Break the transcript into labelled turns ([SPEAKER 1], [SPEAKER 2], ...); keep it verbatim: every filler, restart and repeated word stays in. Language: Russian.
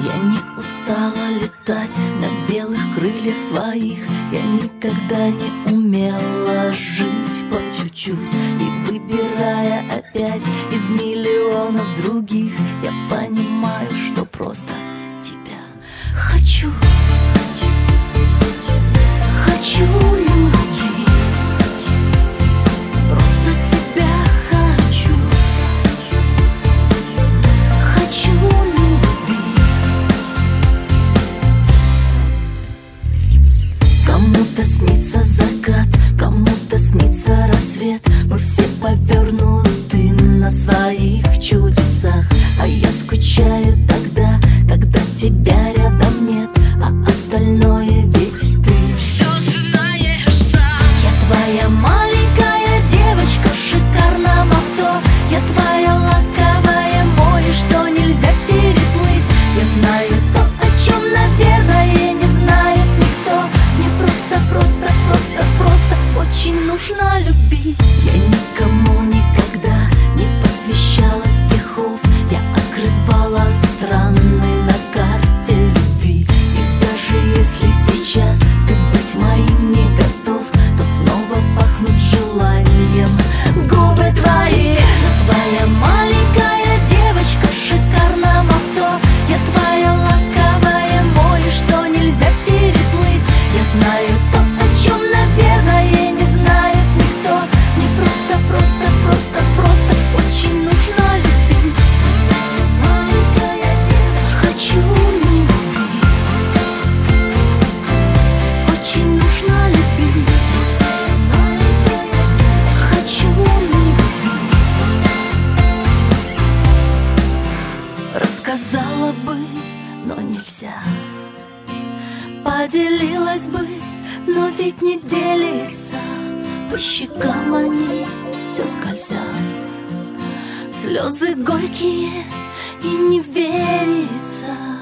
[SPEAKER 1] Я не устала летать на белых крыльях своих. Я никогда не умела жить по чуть-чуть. И выбирая опять из миллионов других, я понимаю, что просто тебя хочу. Хочу любить, просто тебя хочу. Хочу любить. Кому-то снится закат, кому-то снится рассвет. Мы все повернуты на своих чудесах. А я скучаю тогда, когда тебя рядом нет, а остальное ведь ты. Твоя маленькая девочка в шикарном авто. Я твоя ласковое море, что нельзя переплыть. Я знаю то, о чем, наверное, не знает никто. Мне просто, просто, просто, просто очень нужно любить. Я никому никогда не посвящала стихов. Я открывала страны на карте любви. И даже если сейчас ты быть моим не готов, то снова пахнут желанием губы твои. Я твоя маленькая девочка в шикарном авто. Я твоя ласковое море, что нельзя переплыть. Я знаю то, о чем, наверное, не знает никто. Мне просто, просто, просто, просто очень нужно любить. Маленькая девочка, хочу любить. Очень нужно любить. Хочу любить. Рассказала бы, но нельзя. Поделилась бы, но ведь не делится. По щекам они все скользят. Слезы горькие и не верится.